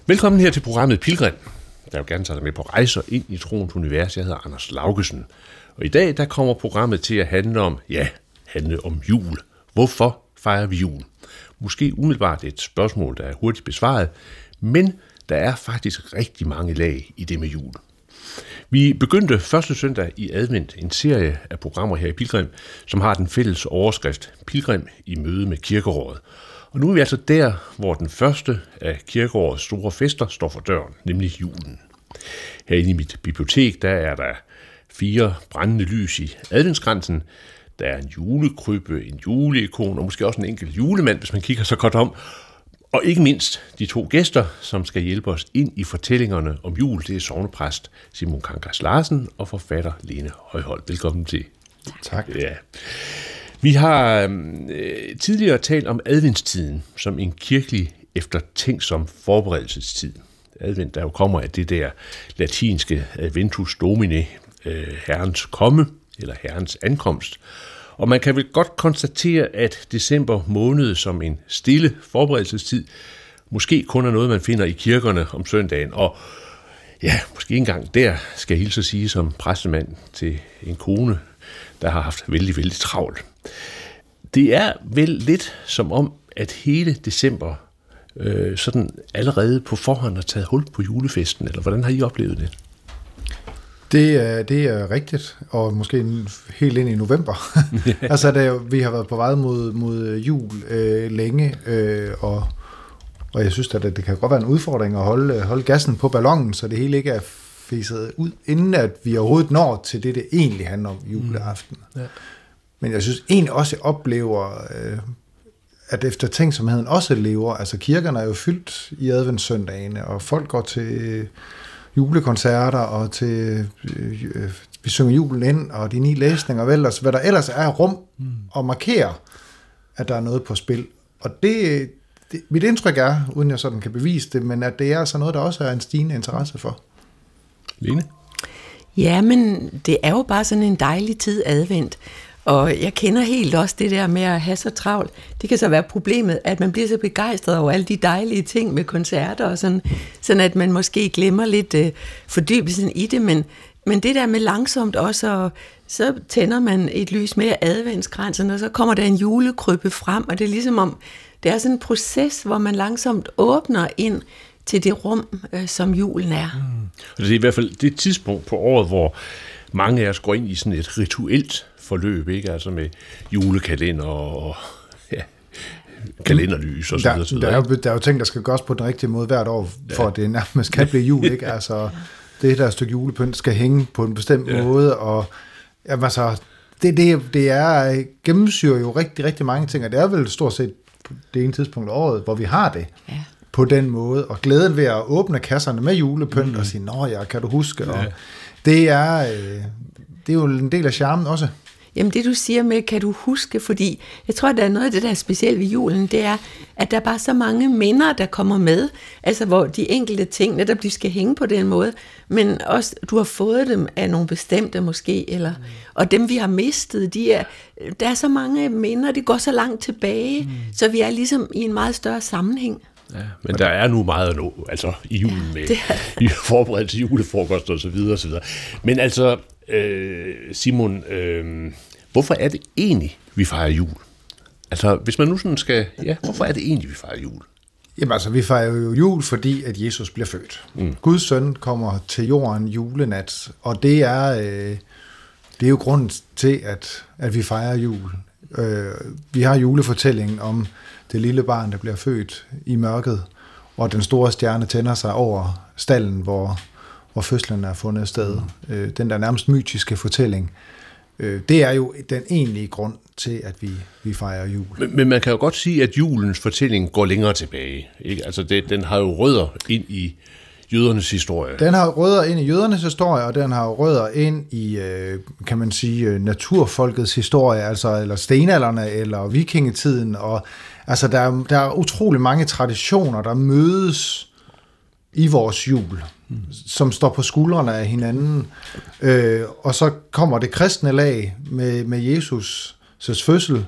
Velkommen her til programmet Pilgrim, der vil gerne tage dig med på rejser ind i troens univers. Jeg hedder Anders Laugesen, og i dag der kommer programmet til at handle om jul. Hvorfor fejrer vi jul? Måske umiddelbart et spørgsmål, der er hurtigt besvaret, men der er faktisk rigtig mange lag i det med jul. Vi begyndte første søndag i advent en serie af programmer her i Pilgrim, som har den fælles overskrift Pilgrim i møde med kirkeråret. Og nu er vi altså der, hvor den første af kirkeårets store fester står for døren, nemlig julen. Herinde i mit bibliotek, der er der 4 brændende lys i adventskransen. Der er en julekrybbe, en juleikon og måske også en enkelt julemand, hvis man kigger så godt om. Og ikke mindst de 2 gæster, som skal hjælpe os ind i fortællingerne om jul. Det er sognepræst Simon Kangas Larsen og forfatter Lene Højholt. Velkommen til. Tak. Ja. Vi har tidligere talt om adventstiden som en kirkelig eftertænksom forberedelsestid. Advent, der jo kommer af det der latinske adventus domini, herrens komme eller herrens ankomst. Og man kan vel godt konstatere, at december måned som en stille forberedelsestid måske kun er noget, man finder i kirkerne om søndagen. Og ja, måske engang der skal jeg hilse at sige som præstemand til en kone, der har haft vældig, vældig travlt. Det er vel lidt som om, at hele december sådan allerede på forhånd har taget hul på julefesten, eller hvordan har I oplevet det? Det er rigtigt, og måske helt ind i november. Altså, vi har været på vej mod jul længe, og jeg synes, at det kan godt være en udfordring at holde gassen på ballonen, så det hele ikke er fiset ud, inden at vi overhovedet når til det egentlig handler om juleaften. Ja. Men jeg synes egentlig også, jeg oplever, at eftertænksomheden også lever. Altså, kirkerne er jo fyldt i adventssøndagene, og folk går til julekoncerter, og til vi synger julen ind, og de 9 læsninger, vel, hvad der ellers er rum at markere, at der er noget på spil. Og mit indtryk er, uden jeg sådan kan bevise det, men at det er altså noget, der også er en stigende interesse for. Lene? Ja, men det er jo bare sådan en dejlig tid advent, og jeg kender helt også det der med at have så travlt. Det kan så være problemet, at man bliver så begejstret over alle de dejlige ting med koncerter og sådan at man måske glemmer lidt fordybelsen i det, men det der med langsomt også, så tænder man et lys med adventskransen, og så kommer der en julekrybbe frem, og det er ligesom om, det er sådan en proces, hvor man langsomt åbner ind til det rum, som julen er. Det er i hvert fald det tidspunkt på året, hvor mange af os går ind i sådan et rituelt forløb, ikke? Altså med julekalender og kalenderlys og så videre. Der er jo ting, der skal gøres på den rigtige måde hvert år, for at det nærmest kan blive jul, ikke? Altså, det der stykke julepynt skal hænge på en bestemt måde, og altså, det er gennemsyrer jo rigtig, rigtig mange ting, og det er vel stort set det ene tidspunkt af året, hvor vi har det på den måde, og glæden ved at åbne kasserne med julepynt og sige, nå ja, kan du huske, og det er jo en del af charmen også. Jamen det du siger med, kan du huske, fordi jeg tror, at der er noget af det, der er specielt ved julen, det er, at der er bare så mange minder, der kommer med, altså hvor de enkelte ting, netop de skal hænge på den måde, men også, du har fået dem af nogle bestemte måske, eller, og dem vi har mistet, der er så mange minder, de går så langt tilbage, så vi er ligesom i en meget større sammenhæng. Ja, men der er nu meget at nå, altså i julen med forberedelse til julefrokost og så videre, så videre. Men altså, Simon, hvorfor er det egentlig, vi fejrer jul? Altså, hvis man nu sådan skal, hvorfor er det egentlig, vi fejrer jul? Jamen altså, vi fejrer jo jul, fordi at Jesus bliver født. Guds søn kommer til jorden julenat, og det er jo grunden til, at vi fejrer jul. Vi har julefortællingen om det lille barn, der bliver født i mørket, og den store stjerne tænder sig over stallen, hvor fødslen er fundet sted. Den der nærmest mytiske fortælling. Det er jo den egentlige grund til, at vi fejrer jul. Men man kan jo godt sige, at julens fortælling går længere tilbage. Ikke? Altså den har jo rødder ind i jødernes historie. Den har rødder ind i jødernes historie, og den har rødder ind i, kan man sige, naturfolkets historie, altså eller stenalderne eller vikingetiden. Og altså der er utrolig mange traditioner, der mødes i vores jul, som står på skuldrene af hinanden. Og så kommer det kristne lag med Jesus' fødsel,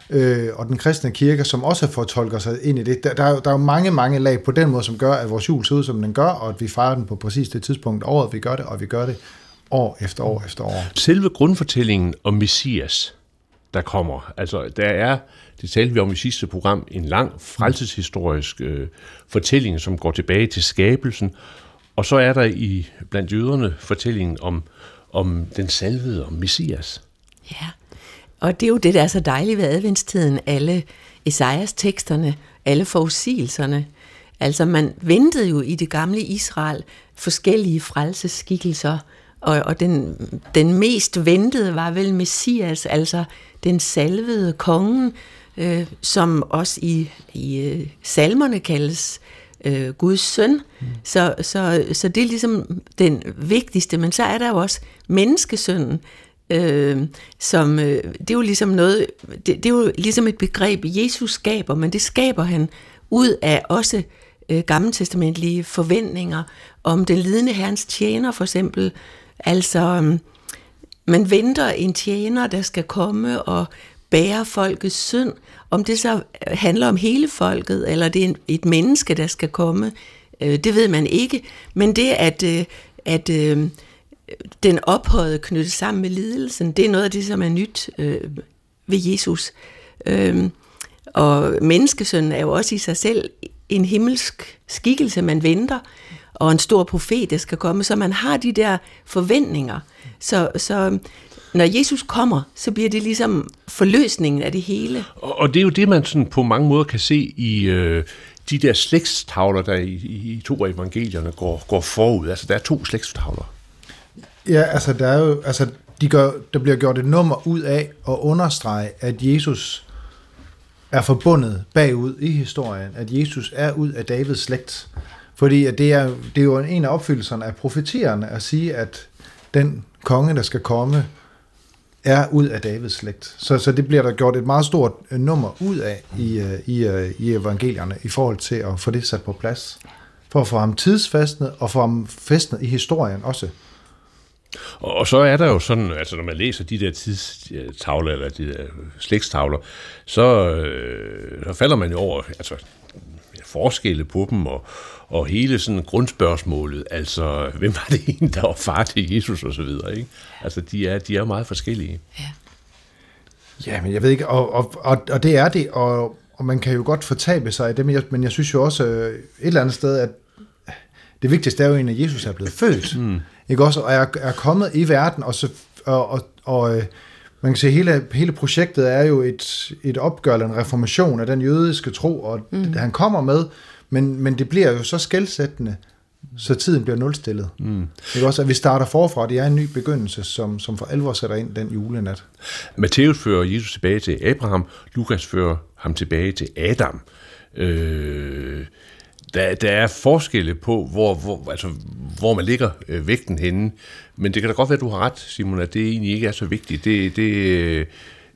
og den kristne kirke, som også fortolker sig ind i det. Der er jo mange lag på den måde, som gør, at vores jul ser ud, som den gør, og at vi fejrer den på præcis det tidspunkt året, vi gør det, og vi gør det år efter år efter år. Selve grundfortællingen om Messias, der kommer, altså det talte vi om i sidste program, en lang frelseshistorisk fortælling, som går tilbage til skabelsen, og så er der blandt jøderne fortællingen om den salvede, om Messias. Ja, og det er jo det, der er så dejligt ved adventstiden, alle Esajas teksterne, alle forudsigelserne. Altså man ventede jo i det gamle Israel forskellige frelsesskikkelser, og den mest ventede var vel Messias, altså den salvede kongen, som også i salmerne kaldes Guds søn. Så det er ligesom den vigtigste, men så er der jo også menneskesønnen, som det er jo ligesom noget, det er jo ligesom et begreb Jesus skaber, men det skaber han ud af også gammeltestamentlige forventninger om den lidende herrens tjener for eksempel. Altså man venter en tjener, der skal komme og bære folkets synd. Om det så handler om hele folket, eller det er et menneske, der skal komme, det ved man ikke. Men det, at den ophøjede knyttet sammen med lidelsen, det er noget af det, som er nyt ved Jesus. Og menneskesønnen er jo også i sig selv en himmelsk skikkelse, man venter, og en stor profet, der skal komme, så man har de der forventninger. Så når Jesus kommer, så bliver det ligesom forløsningen af det hele. Og det er jo det, man sådan på mange måder kan se i de der slægtstavler, der i to af evangelierne går forud. Altså, der er 2 slægtstavler. Ja, altså, der er jo, altså, der bliver gjort et nummer ud af at understrege, at Jesus er forbundet bagud i historien, at Jesus er ud af Davids slægt. Fordi at det er jo en af opfyldelserne af profetierne at sige, at den konge, der skal komme, er ud af Davids slægt. Så det bliver der gjort et meget stort nummer ud af i evangelierne i forhold til at få det sat på plads. For at få ham tidsfæstnet og få ham fæstnet i historien også. Og så er der jo sådan, altså når man læser de der tidstavler, eller de der slægtstavler, så falder man jo over altså, forskelle på dem, og hele sådan grundspørgsmålet, altså hvem var det en, der var far til Jesus og så videre, ikke? Altså de er meget forskellige. Ja, men jeg ved ikke, og det er det, og man kan jo godt fortabe sig i det, men jeg synes jo også et eller andet sted, at det vigtigste er jo egentlig, at Jesus er blevet født, ikke også, og er kommet i verden, og man kan sige, hele projektet er jo et opgør eller en reformation af den jødiske tro, og han kommer med, men det bliver jo så skelsættende, så tiden bliver nulstillet. Ikke også, at vi starter forfra, det er en ny begyndelse, som for alvor sætter ind den julenat. Matthæus fører Jesus tilbage til Abraham, Lukas fører ham tilbage til Adam. Der er forskelle på, hvor man ligger vægten henne, men det kan da godt være, at du har ret, Simon, at det egentlig ikke er så vigtigt. Det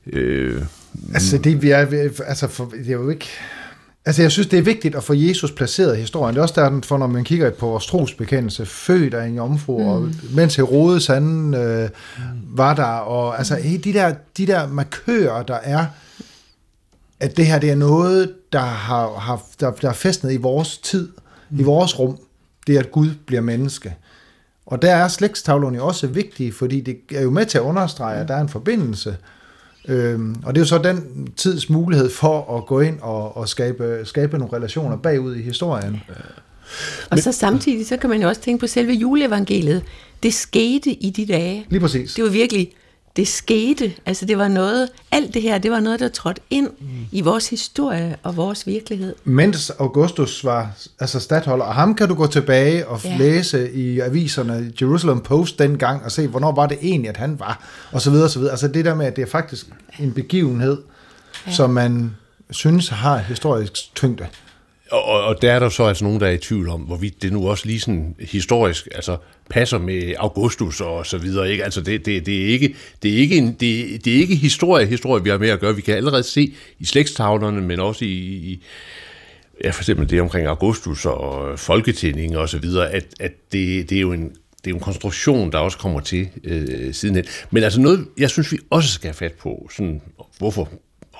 er jo ikke... Altså, jeg synes, det er vigtigt at få Jesus placeret i historien. Det er også derfor, når man kigger på vores trosbekendelse, født af en jomfru, og mens Herodes han var der, og altså de der markører, der er, at det her, det er noget, der er fæstnet i vores tid, i vores rum, det er, at Gud bliver menneske. Og der er slægtstavlerne jo også vigtige, fordi det er jo med til at understrege, at der er en forbindelse. Og det er jo så den tids mulighed for at gå ind og skabe nogle relationer bagud i historien. Og så samtidig, så kan man jo også tænke på selve juleevangeliet. Det skete i de dage. Lige præcis. Det var virkelig, det skete. Altså det var noget, alt det her, det var noget, der trådte ind i vores historie og vores virkelighed. Mens Augustus var altså statholder, og ham kan du gå tilbage og læse i aviserne, Jerusalem Post dengang, og se, hvornår var det egentlig, at han var, og så videre, og så videre. Altså det der med, at det er faktisk en begivenhed, som man synes har historisk tyngde. Og der er der så altså nogen, der er i tvivl om, hvorvidt det nu også lige sådan historisk, altså passer med Augustus og så videre, ikke? Altså det er ikke historie, vi har med at gøre. Vi kan allerede se i slægtstavlerne, men også i for eksempel det omkring Augustus og folketælling og så videre, at det er jo en konstruktion, der også kommer til sidenhen. Men altså noget, jeg synes, vi også skal have fat på, sådan, hvorfor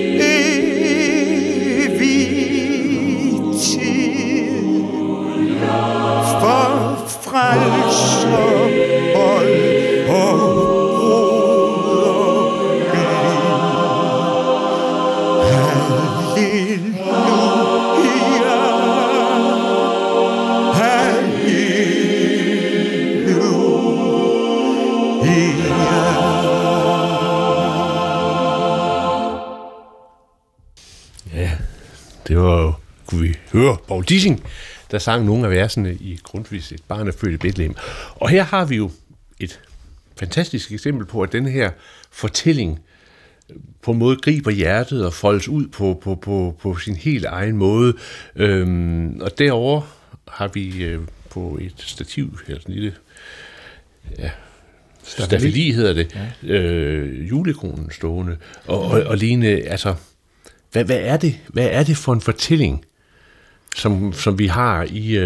var Poul Dissing, der sang nogle af versene i Grundtvigs Et barn er født i Bethlehem. Og her har vi jo et fantastisk eksempel på, at den her fortælling på en måde griber hjertet og foldes ud på sin helt egen måde. Og derovre har vi på et stativ, eller sådan en lille stafeli hedder det, julekronen stående. Og Lene, altså, hvad er det for en fortælling, som vi har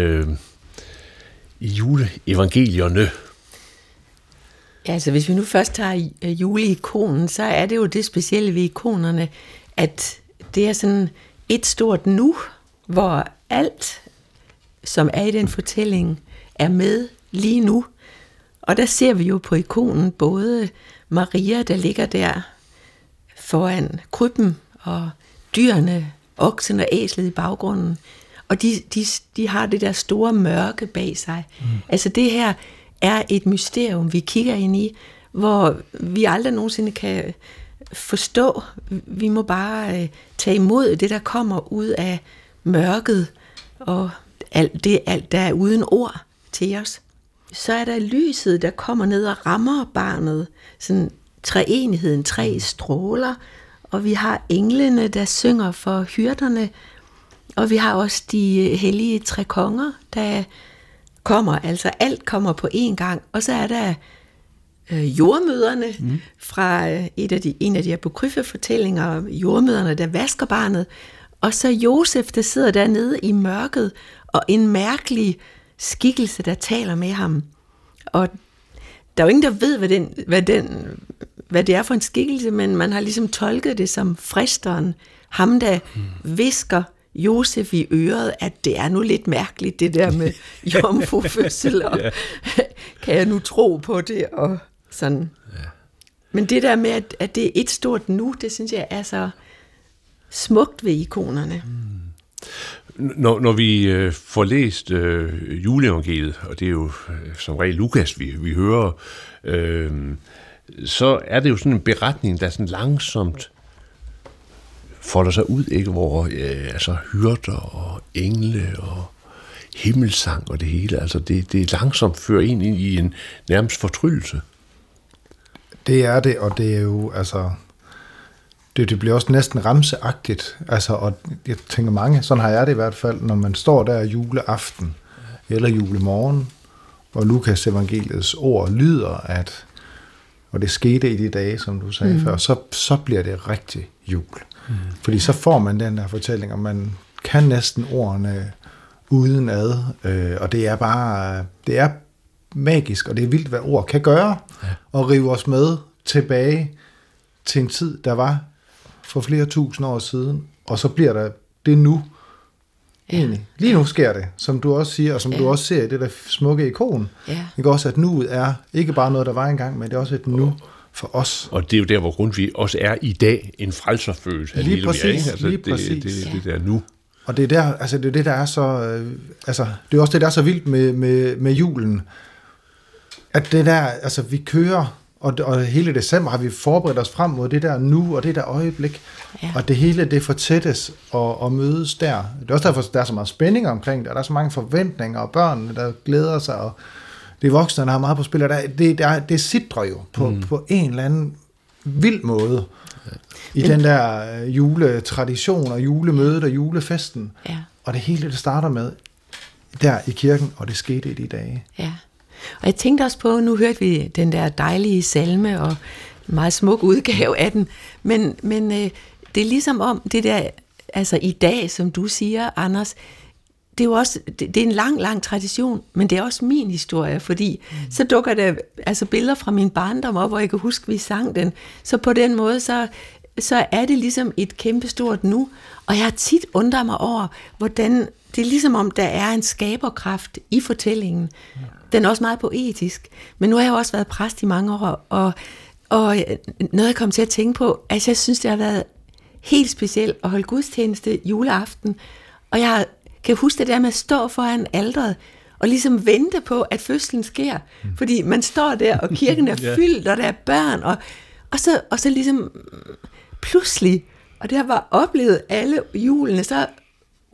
i juleevangelierne? Ja, altså hvis vi nu først tager juleikonen, så er det jo det specielle ved ikonerne, at det er sådan et stort nu, hvor alt, som er i den fortælling, er med lige nu. Og der ser vi jo på ikonen både Maria, der ligger der foran krybben, og dyrene, oksen og æslet i baggrunden. Og de har det der store mørke bag sig. Altså det her er et mysterium, vi kigger ind i, hvor vi aldrig nogensinde kan forstå. Vi må bare tage imod det, der kommer ud af mørket, og alt, der er uden ord til os. Så er der lyset, der kommer ned og rammer barnet, sådan treenigheden, 3 stråler, og vi har englene, der synger for hyrderne, og vi har også de hellige 3 konger, der kommer, altså alt kommer på én gang, og så er der jordmøderne fra en af de apokryfe-fortællinger, jordmøderne, der vasker barnet, og så Josef, der sidder dernede i mørket, og en mærkelig skikkelse, der taler med ham. Og der er jo ingen, der ved, hvad det er for en skikkelse, men man har ligesom tolket det som fristeren, ham der hvisker Josef i øret, at det er nu lidt mærkeligt, det der med jomfrufødsel, og kan jeg nu tro på det, og sådan. Ja. Men det der med, at det er et stort nu, det synes jeg er så smukt ved ikonerne. Når vi får læst juleevangeliet, og det er jo som regel Lukas, vi hører, så er det jo sådan en beretning, der sådan langsomt folder sig ud, ikke? Hvor altså hyrder og engle og himmelsang og det hele, altså det langsomt fører ind i en nærmest fortryllelse. Det er det, og det er jo, altså, det bliver også næsten ramseagtigt, altså, og jeg tænker mange, sådan har jeg det i hvert fald, når man står der juleaften, eller julemorgen, og Lukas evangeliets ord lyder, at, og det skete i de dage, som du sagde før, så bliver det rigtig jul. Fordi så får man den der fortælling, og man kan næsten ordene udenad, og det er bare, det er magisk, og det er vildt, hvad ord kan gøre, og rive os med tilbage til en tid, der var for flere tusind år siden, og så bliver der det nu. Egentlig. Lige nu sker det, som du også siger, og som du også ser i det der smukke ikon. Ikke også, at nuet er ikke bare noget, der var engang, men det er også et nu for os. Og det er jo der, hvor Grundtvig også er i dag, en frelserfølelse. Lige præcis, altså, lige præcis. Det der nu. Og det er der, altså det er det, der er så, altså det er også det, der er så vildt med julen, at det der, altså vi kører, og hele december har vi forberedt os frem mod det der nu, og det der øjeblik, og det hele, det fortættes og mødes der. Det er også derfor, der er så meget spænding omkring det, og der er så mange forventninger, og børnene, der glæder sig, og det voksne, der har meget på spil, og det sidder jo på en eller anden vild måde i den der juletradition, og julemødet, og julefesten. Ja. Og det hele, det starter med der i kirken, og det skete i de dage. Ja. Og jeg tænkte også på, nu hørte vi den der dejlige salme, og en meget smuk udgave af den, men det er ligesom om det der, altså i dag, som du siger, Anders, det er jo også, det er en lang tradition, men det er også min historie, fordi så dukker der altså billeder fra min barndom op, hvor jeg kan huske, vi sang den. Så på den måde, så er det ligesom et kæmpestort nu, og jeg har tit undret mig over, hvordan det er ligesom om, der er en skaberkraft i fortællingen. Den er også meget poetisk, men nu har jeg jo også været præst i mange år, og noget jeg kom til at tænke på, altså jeg synes, det har været helt specielt at holde gudstjeneste juleaften, og jeg kan huske det der med at stå foran alteret, og ligesom vente på, at fødslen sker, fordi man står der, og kirken er fyldt, og der er børn, og så ligesom pludselig, og det har bare oplevet alle julene, så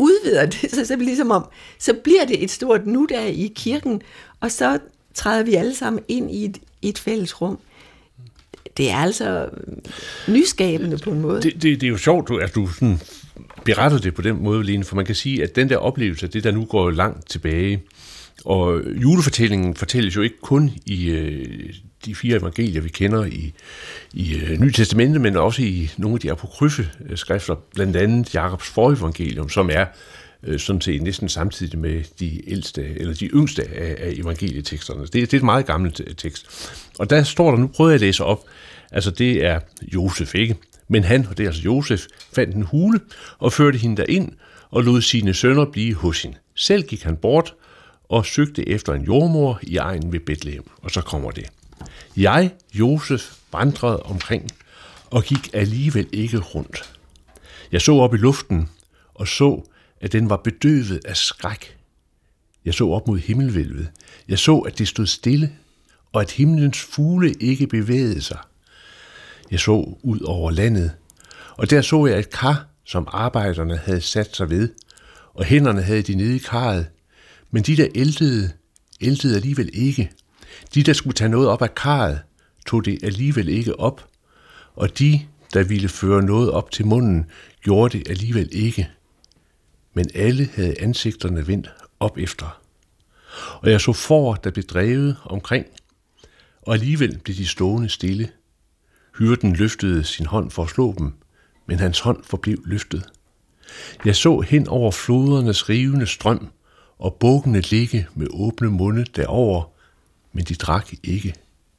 udvider det, så ligesom om, så bliver det et stort nu der i kirken, og så træder vi alle sammen ind i et fælles rum. Det er altså nyskabende på en måde. Det er jo sjovt, at du sådan beretter det på den måde, Lene, for man kan sige, at den der oplevelse, det der nu går langt tilbage, og julefortællingen fortælles jo ikke kun i de 4 evangelier, vi kender i Nye Testamente, men også i nogle af de apokryfe skrifter, blandt andet Jakobs forevangelium, som er sådan set næsten samtidig med de ældste, eller de yngste af evangelieteksterne. Det er et meget gammelt tekst. Og der står der, nu prøver jeg at læse op, altså det er Josef, ikke? Men han, og det er altså Josef, fandt en hule og førte hende derind og lod sine sønner blive hos hende. Selv gik han bort og søgte efter en jordmor i egnen ved Betlehem. Og så kommer det. Jeg, Josef, vandrede omkring og gik alligevel ikke rundt. Jeg så op i luften og så, at den var bedøvet af skræk. Jeg så op mod himmelvælvet. Jeg så, at det stod stille, og at himlens fugle ikke bevægede sig. Jeg så ud over landet, og der så jeg et kar, som arbejderne havde sat sig ved, og hænderne havde de nede i karret. Men de, der æltede alligevel ikke. De, der skulle tage noget op af karret, tog det alligevel ikke op, og de, der ville føre noget op til munden, gjorde det alligevel ikke. Men alle havde ansigterne vendt op efter. Og jeg så får, der blev drevet omkring, og alligevel blev de stående stille. Hyrden løftede sin hånd for at slå dem, men hans hånd forblev løftet. Jeg så hen over flodernes rivende strøm, og bukkene ligge med åbne munde derover, men de drak ikke.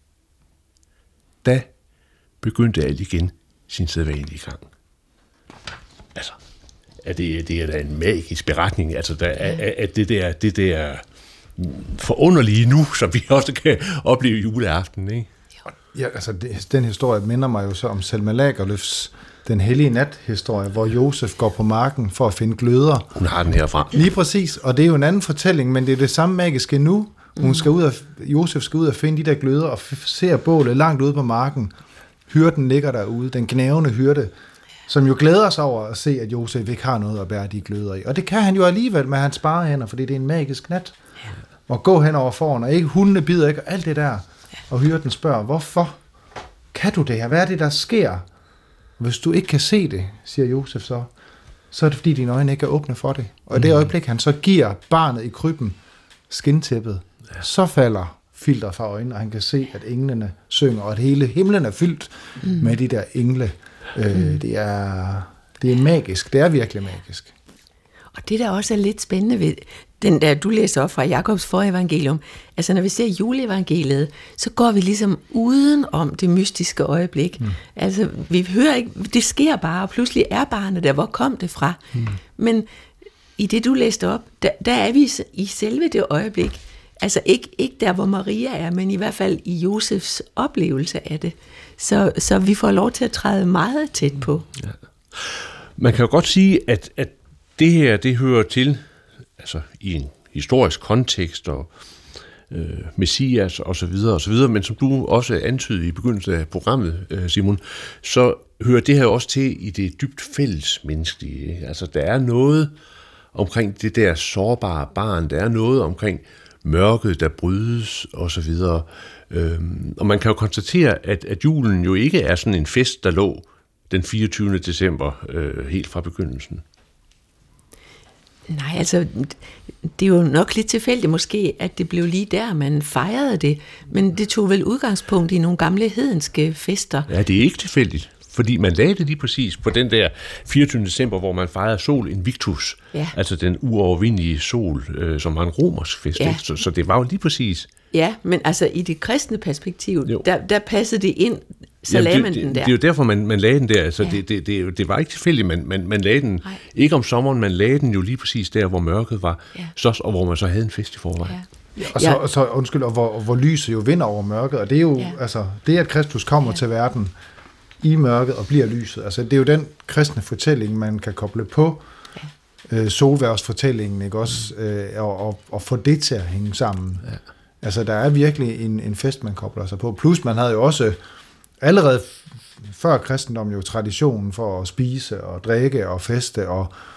Da begyndte alt igen sin sædvanlige gang. Altså, det er da en magisk beretning, altså at det der forunderlige nu, som vi også kan opleve juleaften, ikke? Ja, altså den historie minder mig jo så om Selma Lagerlöfs Den hellige nat-historie, hvor Josef går på marken for at finde gløder. Hun har den herfra. Lige præcis, og det er jo en anden fortælling, men det er det samme magiske nu. Josef skal ud og finde de der gløder og ser bålet langt ude på marken. Hyrden ligger derude, den gnavende hyrde, som jo glæder sig over at se, at Josef ikke har noget at bære de gløder i. Og det kan han jo alligevel med hans sparehænder, fordi det er en magisk nat. Og gå hen over foran, og ikke hundene bider ikke, og alt det der. Og hyrden spørger, hvorfor kan du det her? Hvad er det, der sker? Hvis du ikke kan se det, siger Josef så er det fordi, dine øjne ikke er åbne for det. Og i det øjeblik, han så giver barnet i krybben skindtæppet, så falder filteret fra øjnene, og han kan se, at englene synger, og at hele himlen er fyldt med de der engle. Det er magisk. Det er virkelig magisk. Og det, der også er lidt spændende ved den der, du læser op fra Jakobs forevangelium, altså når vi ser juleevangeliet, så går vi ligesom uden om det mystiske øjeblik. Altså vi hører ikke, det sker bare, og pludselig er barnet der, hvor kom det fra? Men i det, du læste op, der er vi i selve det øjeblik, altså ikke der, hvor Maria er, men i hvert fald i Josefs oplevelse af det. Så vi får lov til at træde meget tæt på. Ja. Man kan jo godt sige, at det her, det hører til altså i en historisk kontekst og Messias og så videre, men som du også antydede i begyndelsen af programmet, Simon, så hører det her også til i det dybt fællesmenneskelige. Altså der er noget omkring det der sårbare barn, der er noget omkring mørket, der brydes og så videre. Og man kan jo konstatere, at julen jo ikke er sådan en fest, der lå den 24. december helt fra begyndelsen. Nej, altså, det er jo nok lidt tilfældigt måske, at det blev lige der, man fejrede det, men det tog vel udgangspunkt i nogle gamle hedenske fester. Ja, det er ikke tilfældigt, fordi man lagde det lige præcis på den der 24. december, hvor man fejrede Sol Invictus, altså den uovervindelige sol, som var en romersk fest. Ja. Så det var jo lige præcis. Ja, men altså i det kristne perspektiv, der passede det ind, så lagde man den der. Det er jo derfor, man lagde den der. Altså, det var ikke tilfældigt, man lagde den. Nej. Ikke om sommeren, man lagde den jo lige præcis der, hvor mørket var, og hvor man så havde en fest i forvejen. Ja. Og så hvor lyset jo vinder over mørket, og det er jo, altså, det at Kristus kommer til verden i mørket og bliver lyset, altså det er jo den kristne fortælling, man kan koble på solværvsfortællingen, ikke også, og få det til at hænge sammen. Ja. Altså, der er virkelig en fest, man kobler sig på. Plus, man havde jo også allerede før kristendom jo traditionen for at spise og drikke og feste, og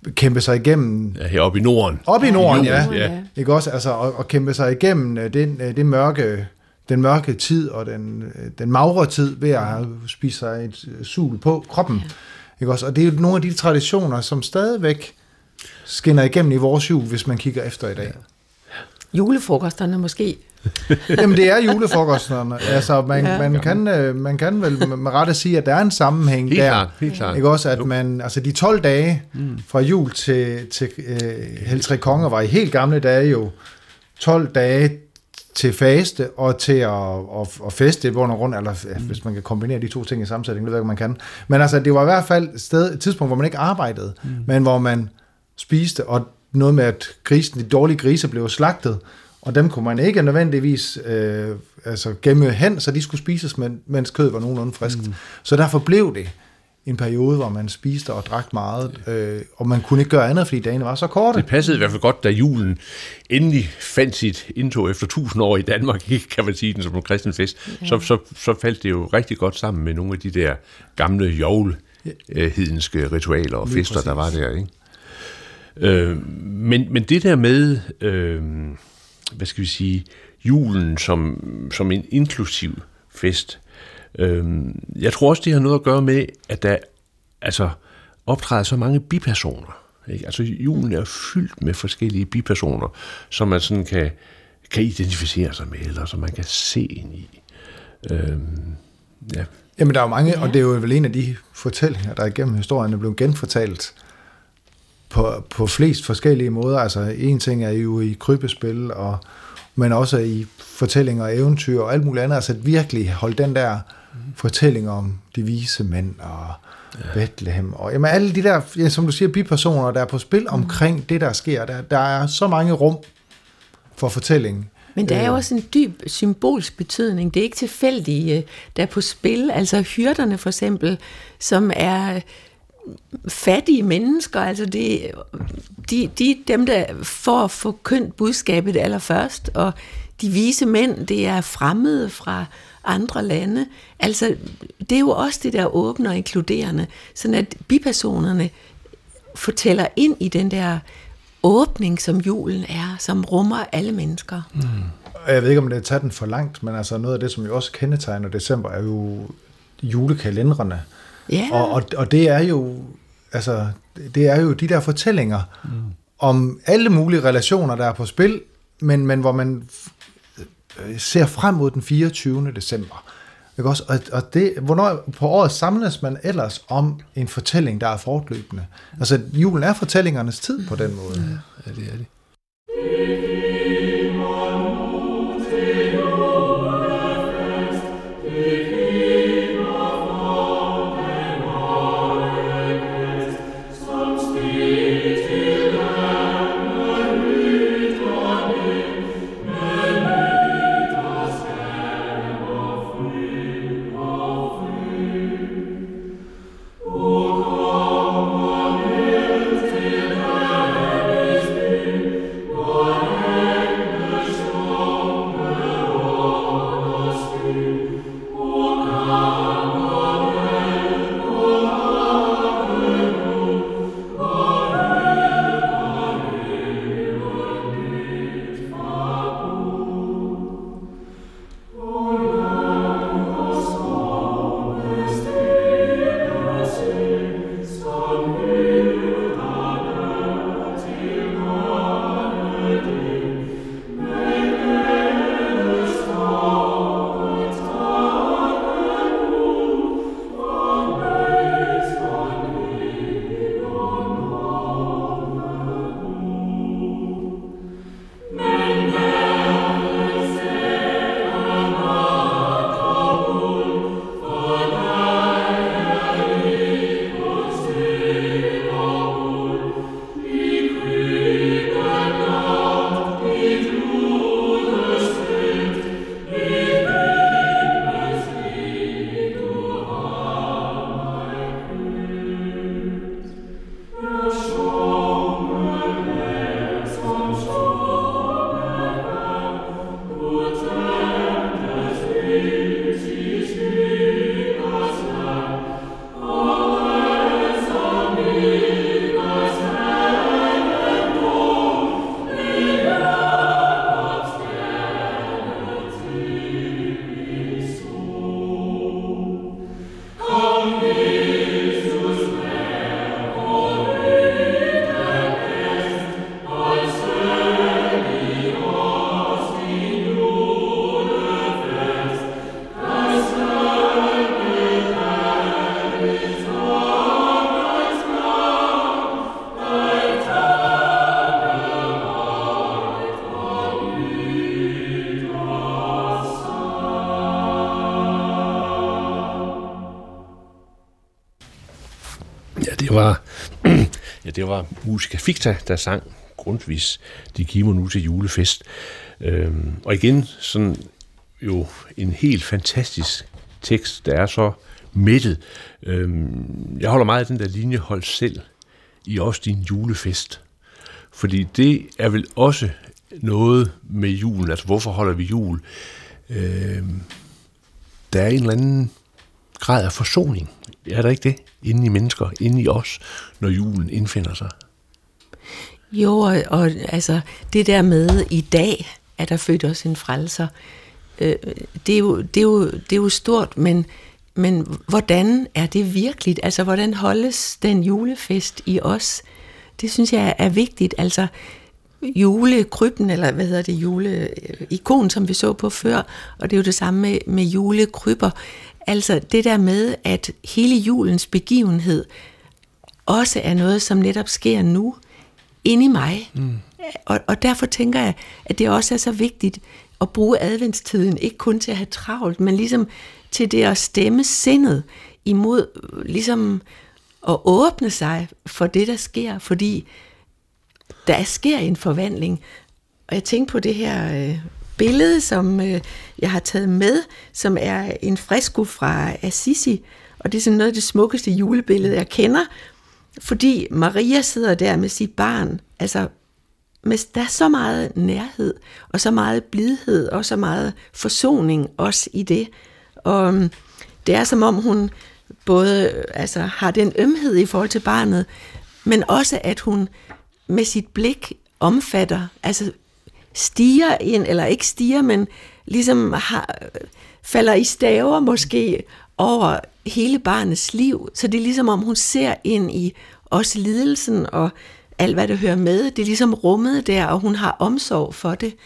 kæmpe sig igennem... Ja, heroppe i Norden. Op i Norden, ja. Ja. Ikke også? Altså, og kæmpe sig igennem den mørke tid og den magre tid ved at spise sig et sul på kroppen. Ja. Ikke også? Og det er jo nogle af de traditioner, som stadigvæk skinner igennem i vores jul, hvis man kigger efter i dag. Julefrokosterne måske. Jamen det er julefrokosterne. Altså man kan vel med rette sige, at der er en sammenhæng Helt klart. Ikke også, at man, altså de 12 dage fra jul til Hellig Tre Konger var i helt gamle dage jo 12 dage til faste og til at feste et rundt, eller hvis man kan kombinere de to ting i sammensætning, det ved jeg ikke, man kan. Men altså, det var i hvert fald et tidspunkt, hvor man ikke arbejdede, men hvor man spiste, og noget med, at de dårlige grise blev slagtet, og dem kunne man ikke nødvendigvis gemme hen, så de skulle spises, mens kødet var nogenlunde friskt. Så derfor blev det en periode, hvor man spiste og drak meget, og man kunne ikke gøre andet, fordi dagene var så korte. Det passede i hvert fald godt, da julen endelig fandt sit indtog efter 1000 år i Danmark, kan man sige den som en kristen fest, så faldt det jo rigtig godt sammen med nogle af de der gamle jovlhedenske ritualer og fester, der var der, ikke? Men det der med, hvad skal vi sige, julen som en inklusiv fest, jeg tror også, det har noget at gøre med, at der optræder så mange bipersoner. Ikke? Altså julen er fyldt med forskellige bipersoner, som man sådan kan identificere sig med, eller som man kan se ind i. Ja. Jamen der er jo mange, og det er jo vel en af de fortællinger, der igennem historien er blevet genfortalt på flest forskellige måder. Altså en ting er jo i krybespil, men også i fortællinger og eventyr og alt muligt andet. Altså at virkelig holde den der fortælling om de vise mænd og Bethlehem. Og jamen alle de der, som du siger, bipersoner, der er på spil omkring det, der sker. Der er så mange rum for fortællingen. Men der er jo også en dyb symbolsk betydning. Det er ikke tilfældigt, der er på spil. Altså hyrderne for eksempel, som er fattige mennesker, altså de er dem, der får forkyndt budskabet allerførst, og de vise mænd, det er fremmede fra andre lande. Altså, det er jo også det der åbne og inkluderende, sådan at bipersonerne fortæller ind i den der åbning, som julen er, som rummer alle mennesker. Jeg ved ikke, om det er taget den for langt, men altså noget af det, som jo også kendetegner december, er jo julekalenderne. Ja. Og det er jo de der fortællinger om alle mulige relationer, der er på spil, men hvor man ser frem mod den 24. december. Ikke også? Og det, hvornår på året samles man ellers om en fortælling, der er fortløbende? Altså, julen er fortællingernes tid på den måde. Ja, det er det. Oh, Det var Musica Ficta, der sang Grundtvigs De giver nu til julefest. Og igen sådan jo en helt fantastisk tekst, der er så mættet. Jeg holder meget af den der linje, hold selv i også din julefest. Fordi det er vel også noget med julen, altså hvorfor holder vi jul? Der er en eller anden grad af forsoning. Er der ikke det? Inde i mennesker, inde i os, når julen indfinder sig. Jo, og altså det der med i dag, at der født os en frelser, det er jo stort, men hvordan er det virkeligt? Altså hvordan holdes den julefest i os? Det synes jeg er vigtigt. Altså julekrybben, eller hvad hedder det, juleikon, som vi så på før, og det er jo det samme med julekrybber. Altså det der med, at hele julens begivenhed også er noget, som netop sker nu, inde i mig. Og derfor tænker jeg, at det også er så vigtigt at bruge adventstiden, ikke kun til at have travlt, men ligesom til det at stemme sindet imod, ligesom at åbne sig for det, der sker, fordi der sker en forvandling. Og jeg tænkte på det her billede, som jeg har taget med, som er en fresko fra Assisi, og det er sådan noget af det smukkeste julebillede, jeg kender, fordi Maria sidder der med sit barn, altså der er så meget nærhed, og så meget blidhed, og så meget forsoning også i det. Og det er som om hun både har den ømhed i forhold til barnet, men også at hun med sit blik omfatter, altså stiger ind, eller ikke stiger, men ligesom falder i staver måske over hele barnets liv. Så det er ligesom om hun ser ind i også lidelsen og alt hvad det hører med. Det er ligesom rummet der, og hun har omsorg for det.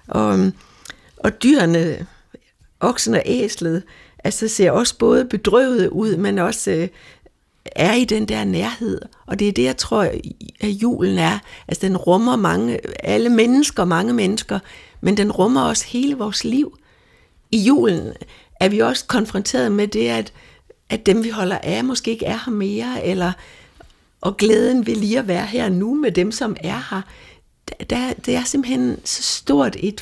Og dyrene, oksen og æslet, altså ser også både bedrøvet ud, men også er i den der nærhed. Og det er det, jeg tror, at julen er. Altså den rummer mange mennesker, men den rummer også hele vores liv. I julen er vi også konfronteret med det, at dem vi holder af måske ikke er her mere, og glæden ved lige at være her nu med dem, som er her. Det er simpelthen så stort et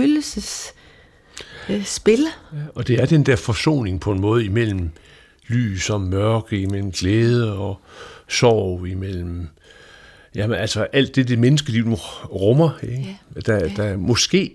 følelsesspil. Og det er den der forsoning på en måde imellem lys og mørke, imellem glæde og sorg, imellem alt det menneskeliv nu rummer, ikke? Der måske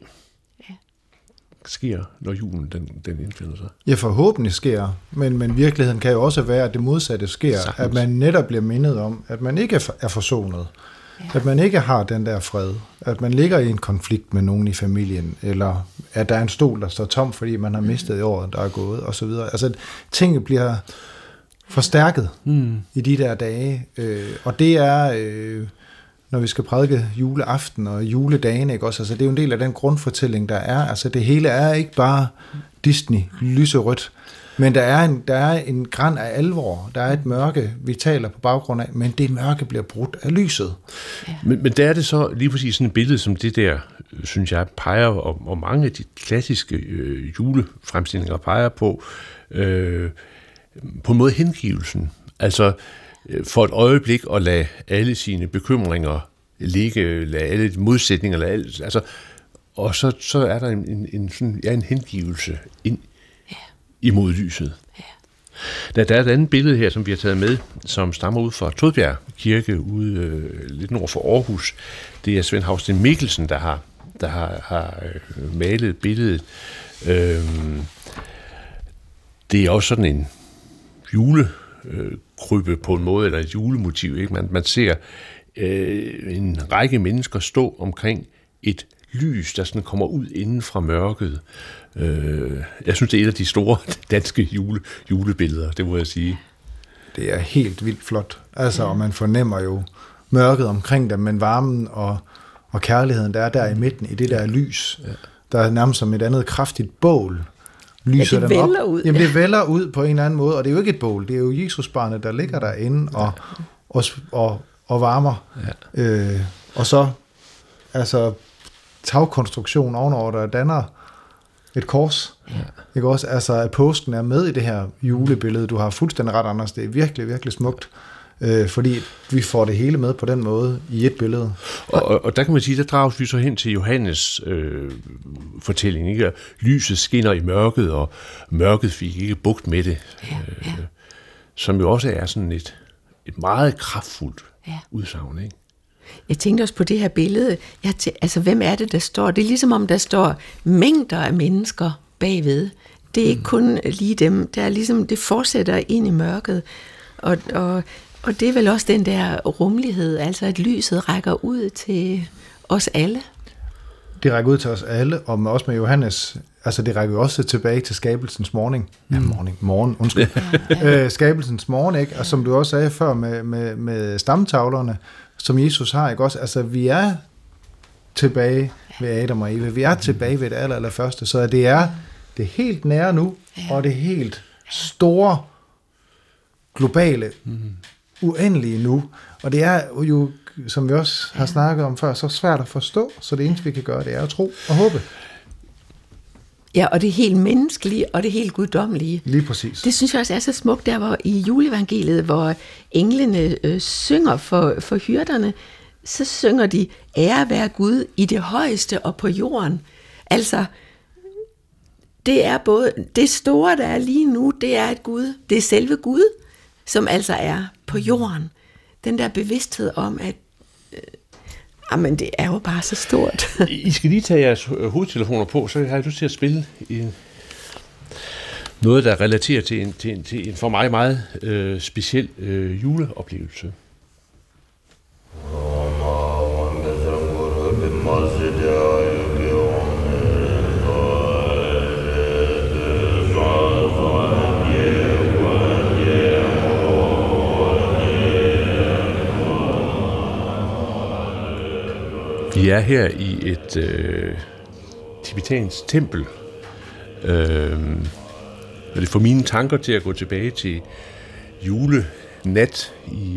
sker, når julen den indfinder sig. Ja, forhåbentlig sker, men virkeligheden kan jo også være, at det modsatte sker, sagtens. At man netop bliver mindet om, at man ikke er forsonet, at man ikke har den der fred, at man ligger i en konflikt med nogen i familien, eller at der er en stol, der står tom, fordi man har mistet i året, der er gået, og så videre. Altså, tingene bliver forstærket i de der dage, og det er... når vi skal prædike juleaften og juledagen, ikke også? Altså, det er jo en del af den grundfortælling, der er. Altså, det hele er ikke bare Disney, lyserødt, men der er en gran af alvor. Der er et mørke, vi taler på baggrund af, men det mørke bliver brudt af lyset. Ja. Men der er det så lige præcis sådan et billede, som det der, synes jeg, peger, og mange af de klassiske julefremstillinger peger på en måde hengivelsen. Altså, for et øjeblik at lade alle sine bekymringer ligge, lade alle de modsætninger, og så er der en hengivelse ind imod lyset. Der er et andet billede her, som vi har taget med, som stammer ud fra Todbjerg Kirke, ude lidt nord for Aarhus. Det er Svend Hausten Mikkelsen, der har malet billedet. Det er også sådan en julekrybbe på en måde, eller et julemotiv. Ikke? Man ser en række mennesker stå omkring et lys, der sådan kommer ud inden fra mørket. Jeg synes, det er et af de store danske julebilleder, det må jeg sige. Det er helt vildt flot. Altså, og man fornemmer jo mørket omkring dem, men varmen og kærligheden, der er der i midten, i det der lys. Ja. Der er nærmest som et andet kraftigt bål. Lyser det vælder dem op. ud. Jamen, det vælder ud på en eller anden måde, og det er jo ikke et bål, det er jo Jesusbarnet, der ligger derinde og varmer. Ja. Og så, altså, tagkonstruktion ovenover, der danner et kors. Ja. Ikke også? Altså, at påsken er med i det her julebillede. Du har fuldstændig ret, Anders. Det er virkelig, virkelig smukt. fordi vi får det hele med på den måde i et billede. Og der kan man sige, der drages vi så hen til Johannes fortælling, ikke? Lyset skinner i mørket, og mørket fik ikke bugt med det. Som jo også er sådan et meget kraftfuldt udsagn, ikke? Jeg tænkte også på det her billede. Altså, hvem er det, der står? Det er ligesom om, der står mængder af mennesker bagved. Det er ikke kun lige dem. Der er ligesom, det fortsætter ind i mørket. Og det er vel også den der rummelighed, altså at lyset rækker ud til os alle. Det rækker ud til os alle, og også med Johannes, altså det rækker jo også tilbage til skabelsens morgen. Skabelsens morgen, ikke? Og som du også sagde før med stamtavlerne, som Jesus har, ikke også? Altså vi er tilbage ved Adam og Eva, vi er tilbage ved det allerførste, så det er helt nære nu, og det helt store, globale, uendelige nu. Og det er jo, som vi også har snakket om før, så svært at forstå, så det eneste, vi kan gøre, det er at tro og håbe. Ja, og det helt menneskelige, og det helt guddommelige. Lige præcis. Det synes jeg også er så smukt, der hvor i juleevangeliet, hvor englene synger for hyrderne, så synger de, ære være Gud i det højeste og på jorden. Altså, det er både, det store, der er lige nu, det er et Gud, det er selve Gud, som altså er på jorden. Den der bevidsthed om, at men det er jo bare så stort. I skal lige tage jeres hovedtelefoner på, så har jeg lyst til at spille noget, der relaterer til en for mig meget speciel juleoplevelse. Vi er her i et tibetansk tempel, og det får mine tanker til at gå tilbage til julenat i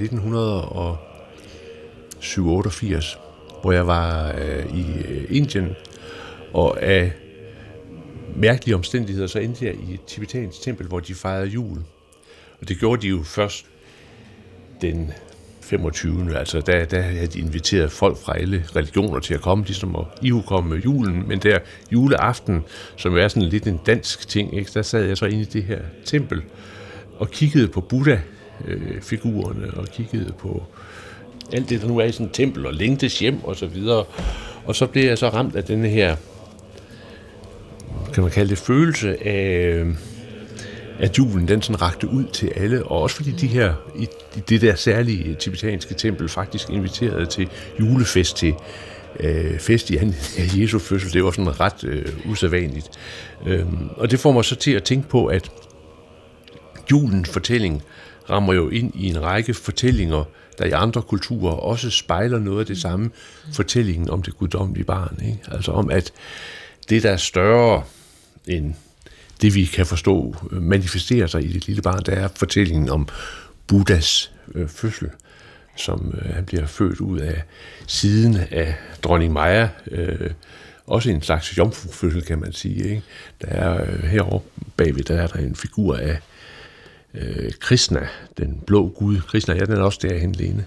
1987, hvor jeg var i Indien, og af mærkelige omstændigheder, så endte jeg i et tibetansk tempel, hvor de fejrede jul. Og det gjorde de jo først den 25. Altså der havde de inviteret folk fra alle religioner til at komme, ligesom at ihukomme med julen, men der juleaften, som jo er sådan lidt en dansk ting, ikke? Der sad jeg så inde i det her tempel og kiggede på Buddha-figurerne og kiggede på alt det, der nu er i sådan et tempel, og længtes hjem og så videre. Og så blev jeg så ramt af denne her, kan man kalde det, følelse af, at julen den sådan rakte ud til alle, og også fordi de her, i det der særlige tibetanske tempel, faktisk inviterede til julefest, til fest i Jesu fødsel. Det var sådan ret usædvanligt. Og det får mig så til at tænke på, at julens fortælling rammer jo ind i en række fortællinger, der i andre kulturer også spejler noget af det samme, fortællingen om det guddommelige barn, ikke? Altså om, at det, der er større end det, vi kan forstå, manifesterer sig i det lille barn, der er fortællingen om Buddhas fødsel, som han bliver født ud af siden af dronning Maja, også en slags jomfrufødsel, kan man sige, ikke? Der er herovre bagved, der er der en figur af Krishna, den blå gud. Krishna, ja, den er også derhen, Lene,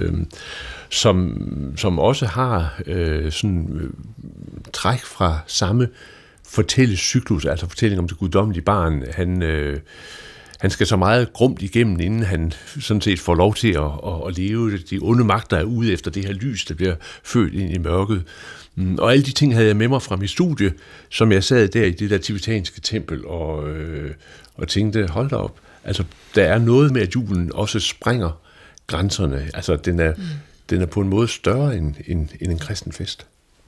som også har sådan træk fra samme fortællecyklus, altså fortælling om det guddommelige barn. Han skal så meget grumt igennem, inden han sådan set får lov til at leve. De onde magter er ude efter det her lys, der bliver født ind i mørket. Og alle de ting havde jeg med mig fra mit studie, som jeg sad der i det der tibetanske tempel og tænkte, hold da op. Altså, der er noget med, at julen også sprænger grænserne. Altså, den er på en måde større end en kristen fest.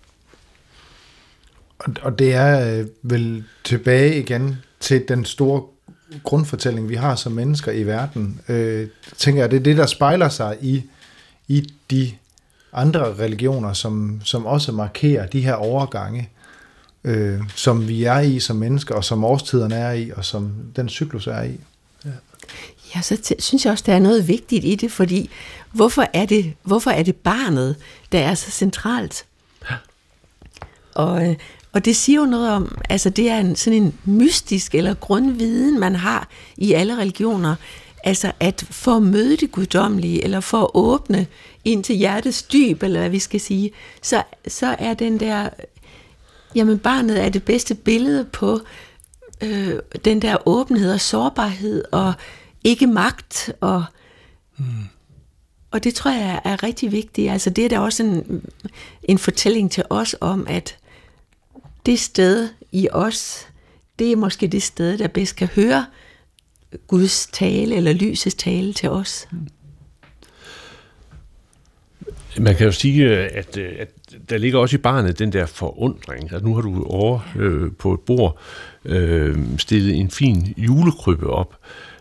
Og det er vel tilbage igen til den store grundfortælling, vi har som mennesker i verden. Tænker jeg, det er det, der spejler sig i de andre religioner, som også markerer de her overgange, som vi er i som mennesker, og som årstiderne er i, og som den cyklus er i. Ja, så synes jeg også, der er noget vigtigt i det, fordi hvorfor er det barnet, der er så centralt? Ja. Og det siger jo noget om, altså det er sådan en mystisk eller grundviden, man har i alle religioner, Altså at for at møde det guddommelige, eller for at åbne ind til hjertets dyb, eller hvad vi skal sige, så er den der, jamen barnet er det bedste billede på den der åbenhed og sårbarhed, og ikke magt, og det tror jeg er rigtig vigtigt. Altså det er da også en fortælling til os om, at det sted i os, det er måske det sted, der bedst kan høre Guds tale, eller lysets tale til os. Man kan jo sige, at der ligger også i barnet den der forundring. Altså nu har du over på et bord stillet en fin julekrybbe op.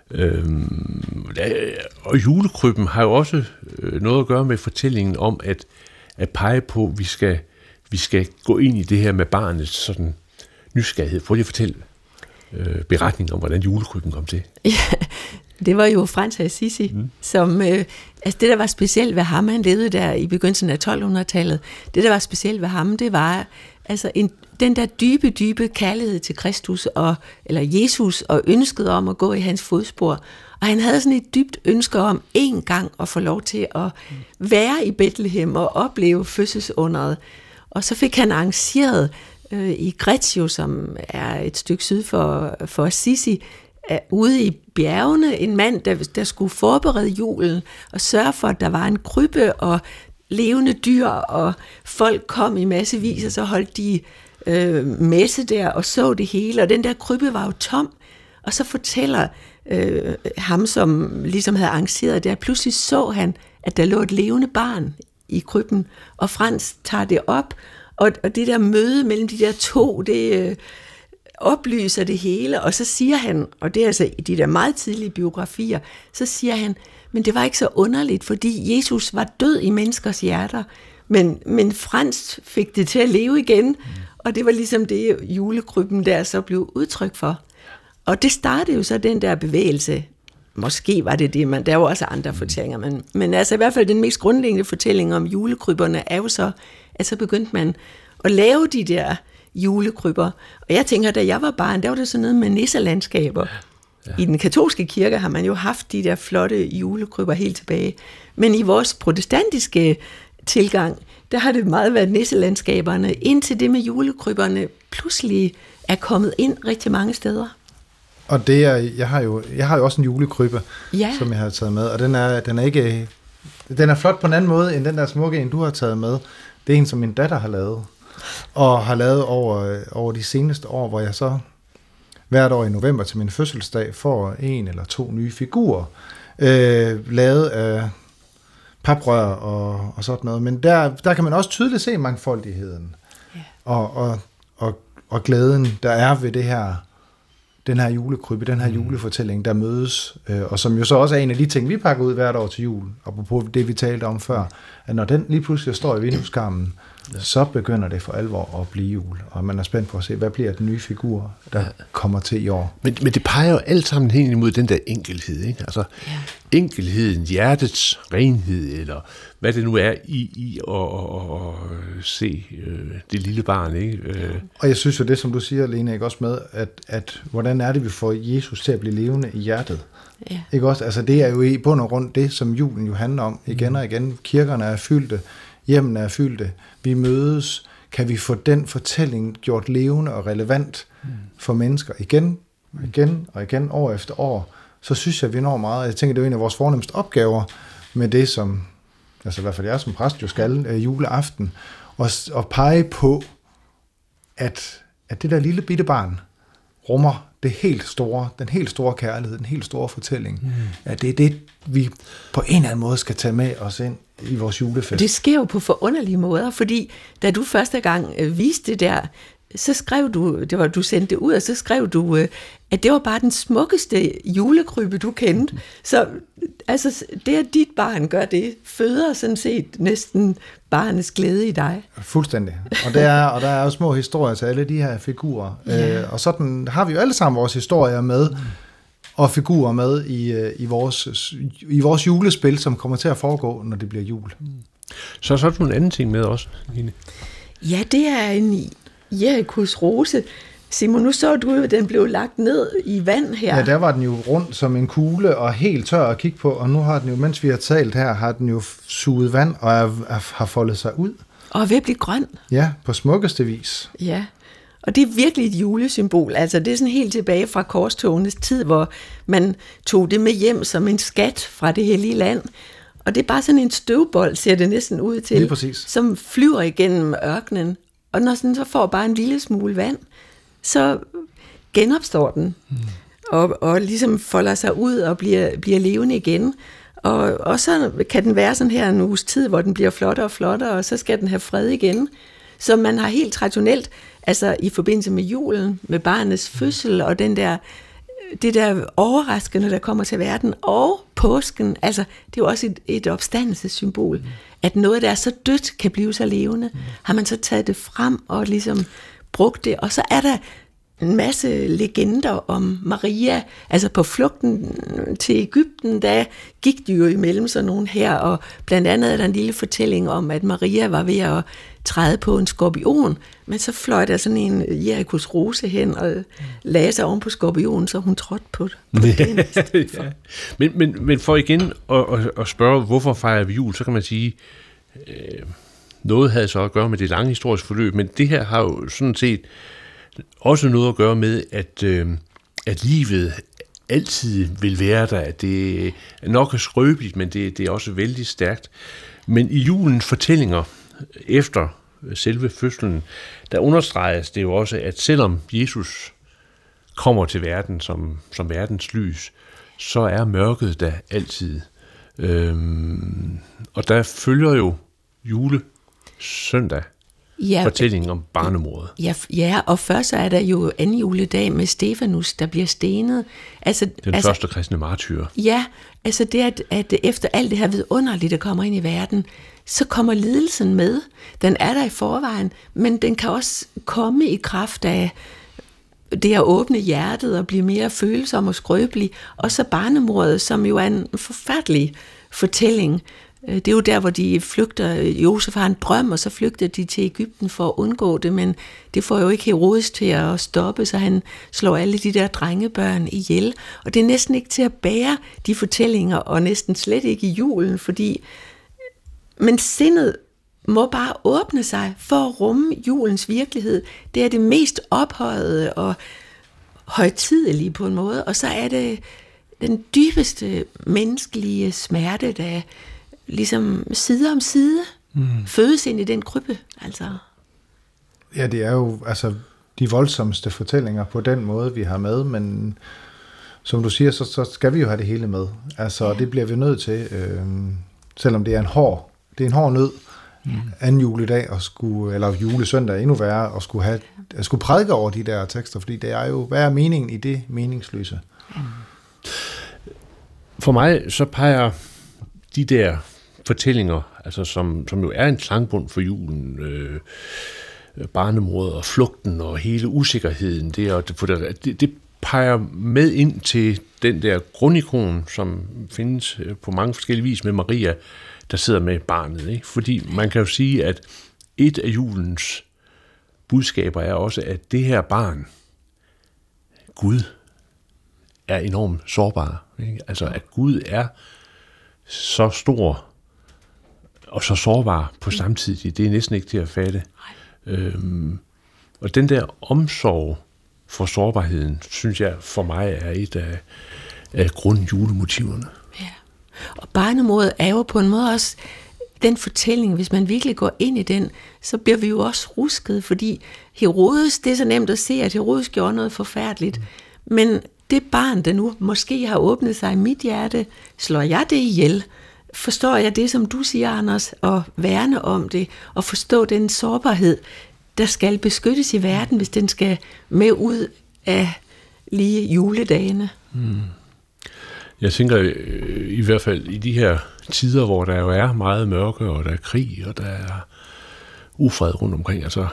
Og julekrybben har jo også noget at gøre med fortællingen om at pege på, at vi skal gå ind i det her med barnets sådan nysgerrighed. Prøv lige at fortælle beretningen om, hvordan julekrybben kom til. Ja, det var jo Frans af Assisi, som, altså det der var specielt ved ham, han levede der i begyndelsen af 1200-tallet, det der var specielt ved ham, det var altså den der dybe kærlighed til Kristus, eller Jesus, og ønsket om at gå i hans fodspor. Og han havde sådan et dybt ønske om en gang at få lov til at være i Bethlehem og opleve fødselsunderet. Og så fik han arrangeret i Greccio, som er et stykke syd for Assisi, ude i bjergene, en mand, der skulle forberede julen og sørge for, at der var en krybbe og levende dyr, og folk kom i massevis, og så holdt de messe der og så det hele, og den der krybbe var jo tom, og så fortæller ham, som ligesom havde arrangeret det, pludselig så han, at der lå et levende barn i krybben, og Frans tager det op, og det der møde mellem de der to, det oplyser det hele, og så siger han, og det er altså i de der meget tidlige biografier, så siger han, men det var ikke så underligt, fordi Jesus var død i menneskers hjerter, men Frans fik det til at leve igen, og det var ligesom det julekrybben der så blev udtryk for. Og det startede jo så den der bevægelse. Måske var det der er jo også andre fortællinger, men altså i hvert fald den mest grundlæggende fortælling om julekrybberne er jo så, at så begyndte man at lave de der julekrybber. Og jeg tænker, da jeg var barn, der var det sådan noget med nisselandskaber. Ja. I den katolske kirke har man jo haft de der flotte julekrybber helt tilbage. Men i vores protestantiske tilgang, der har det meget været nisselandskaberne, indtil det med julekrybberne pludselig er kommet ind rigtig mange steder. Og det er, jeg har jo også en julekrybbe, som jeg har taget med, og den er flot på en anden måde end den der smukke en, du har taget med. Det er en, som min datter har lavet, og har lavet over de seneste år, hvor jeg så hvert år i november til min fødselsdag får 1 eller 2 nye figurer, lavet af paprør og sådan noget. Men der kan man også tydeligt se mangfoldigheden og glæden, der er ved det her, den her julekrybbe, den her julefortælling, der mødes, og som jo så også er en af de ting, vi pakker ud hvert år til jul, apropos det, vi talte om før, at når den lige pludselig står i vindueskarmen, så begynder det for alvor at blive jul, og man er spændt på at se, hvad bliver den nye figur, der kommer til i år. Men det peger jo alt sammen hen imod den der enkelhed, ikke? Altså enkelheden, hjertets renhed, eller hvad det nu er i at se det lille barn, ikke? Og jeg synes jo det, som du siger, Lene, ikke også med, at hvordan er det, vi får Jesus til at blive levende i hjertet? Ja. Ikke også? Altså det er jo i bund og grund det, som julen jo handler om igen og igen. Kirkerne er fyldte, hjemmene er fyldte, vi mødes, kan vi få den fortælling gjort levende og relevant for mennesker igen og igen, år efter år, så synes jeg, vi når meget. Jeg tænker, det er en af vores fornemmeste opgaver med det, som, altså i hvert fald jeg som præst jo skal, juleaften, og pege på, at det der lille bitte barn rummer det helt store, den helt store kærlighed, den helt store fortælling, at det er det, vi på en eller anden måde skal tage med os ind i vores julefest. Det sker jo på forunderlige måder, fordi da du første gang viste det der, så skrev du, du sendte det ud, og så skrev du, at det var bare den smukkeste julekrybbe, du kendte. Så altså, det at dit barn gør det, føder sådan set næsten barnets glæde i dig. Fuldstændig. Og der er jo små historier til alle de her figurer. Ja. Og sådan har vi jo alle sammen vores historier med, og figurer med i vores julespil, som kommer til at foregå, når det bliver jul. Så er du en anden ting med også, Line. Ja, det er en Jerichos rose, Simon, nu så du jo, at den blev lagt ned i vand her. Ja, der var den jo rundt som en kugle og helt tør at kigge på, og nu har den jo, mens vi har talt her, har den jo suget vand og har foldet sig ud. Og er ved at blive grøn. Ja, på smukkeste vis. Ja, og det er virkelig et julesymbol. Altså, det er sådan helt tilbage fra korstogenes tid, hvor man tog det med hjem som en skat fra det hellige land. Og det er bare sådan en støvbold, ser det næsten ud til, Lige præcis. som flyver igennem ørkenen. Og når den så får bare en lille smule vand, så genopstår den, og ligesom folder sig ud og bliver levende igen. Og så kan den være sådan her en uges tid, hvor den bliver flottere og flottere, og så skal den have fred igen. Så man har helt traditionelt, altså i forbindelse med julen, med barnets fødsel, og det der overraskende, der kommer til verden, og påsken, altså det er jo også et opstandelsessymbol, at noget, der er så dødt, kan blive så levende. Har man så taget det frem og ligesom brugt det, og så er der en masse legender om Maria, altså på flugten til Egypten, der gik de jo imellem sådan nogle her, og blandt andet er der en lille fortælling om, at Maria var ved at træde på en skorpion, men så fløj der sådan en Jerikos rose hen og lagde sig oven på skorpionen, så hun trådte på den. Ja. Men for igen at spørge, hvorfor fejrer vi jul, så kan man sige, noget havde så at gøre med det lange historiske forløb, men det her har jo sådan set også noget at gøre med, at livet altid vil være der, at det nok er skrøbeligt, men det er også vældig stærkt. Men i julens fortællinger efter selve fødslen, der understreges det jo også, at selvom Jesus kommer til verden som verdens lys, så er mørket der altid. Og der følger jo julesøndag, fortællingen om barnemordet. Ja, og først så er der jo anden juledag med Stefanus, der bliver stenet. Den første kristne martyr. Ja, altså det, at efter alt det her vidunderlige, der kommer ind i verden, så kommer lidelsen med. Den er der i forvejen, men den kan også komme i kraft af det at åbne hjertet og blive mere følsom og skrøbelig. Og så barnemordet, som jo er en forfærdelig fortælling. Det er jo der, hvor de flygter. Josef har en drøm, og så flygter de til Egypten for at undgå det, men det får jo ikke Herodes til at stoppe, så han slår alle de der drengebørn ihjel. Og det er næsten ikke til at bære de fortællinger, og næsten slet ikke i julen, fordi men sindet må bare åbne sig for at rumme julens virkelighed. Det er det mest ophøjede og højtidelige på en måde, og så er det den dybeste menneskelige smerte, der ligesom side om side fødes ind i den krybbe. Altså. Ja, det er jo altså de voldsomste fortællinger på den måde, vi har med, men som du siger, så skal vi jo have det hele med. Altså, det bliver vi nødt til, selvom det er en hård nød, anden juledag, eller julesøndag endnu værre, at skulle prædike over de der tekster, fordi det er jo, hvad er meningen i det meningsløse? For mig så peger de der fortællinger, altså som jo er en klangbund for julen, barnemordet og flugten og hele usikkerheden, det peger med ind til den der grundikon, som findes på mange forskellige vis med Maria, der sidder med barnet. Ikke? Fordi man kan jo sige, at et af julens budskaber er også, at det her barn, Gud, er enormt sårbar. Ikke? Altså, at Gud er så stor og så sårbar på samtidig, det er næsten ikke til at fatte. Og den der omsorg for sårbarheden, synes jeg for mig er et af grundjulemotiverne. Ja. Og barnemordet er jo på en måde også den fortælling, hvis man virkelig går ind i den, så bliver vi jo også rusket, fordi Herodes, det er så nemt at se, at Herodes gjorde noget forfærdeligt, men det barn, der nu måske har åbnet sig i mit hjerte, slår jeg det ihjel? Forstår jeg det, som du siger, Anders, og værne om det, og forstå den sårbarhed, der skal beskyttes i verden, hvis den skal med ud af lige juledagene? Jeg tænker i hvert fald i de her tider, hvor der jo er meget mørke, og der er krig, og der er ufred rundt omkring, altså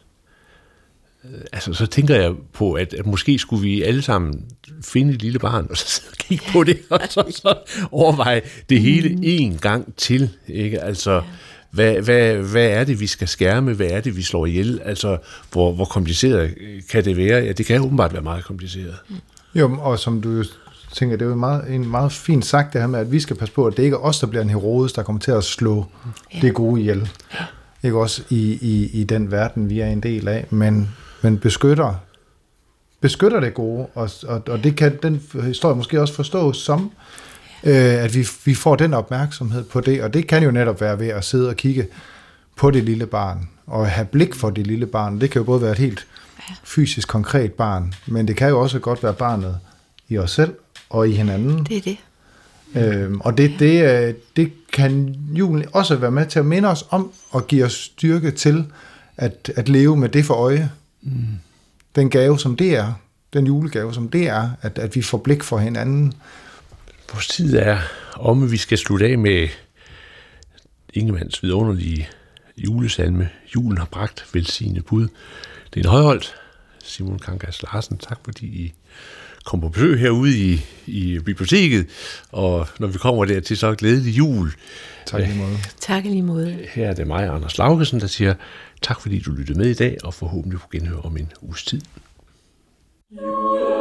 så tænker jeg på, at måske skulle vi alle sammen finde et lille barn, og så kigge på det, og så overveje det hele en gang til. Ikke? Altså, hvad er det, vi skal skærme? Hvad er det, vi slår ihjel? Altså, hvor kompliceret kan det være? Ja, det kan åbenbart være meget kompliceret. Jo, og som du tænker, det er jo en meget fint sagt det her med, at vi skal passe på, at det ikke er os, der bliver en Herodes, der kommer til at slå det gode ihjel. Ja. Ikke også i den verden, vi er en del af, men beskytter det gode, og det kan den historie måske også forstås som, at vi får den opmærksomhed på det, og det kan jo netop være ved at sidde og kigge på det lille barn, og have blik for det lille barn. Det kan jo både være et helt fysisk konkret barn, men det kan jo også godt være barnet i os selv og i hinanden. Det er det. Og det kan julen også være med til at minde os om, og give os styrke til at leve med det for øje. Den gave, som det er, den julegave, som det er, at vi får blik for hinanden. Vores tid er omme. Vi skal slutte af med Ingemanns vidunderlige julesalme. Julen har bragt velsignet bud. Det er en højholdt. Simon Kangas Larsen, tak fordi I kom på besøg herude i biblioteket, og når vi kommer dertil, så glædelig jul. Tak i lige måde. Tak i lige måde. Her er det mig, Anders Laugesen, der siger tak fordi du lyttede med i dag, og forhåbentlig på genhør om en uges tid.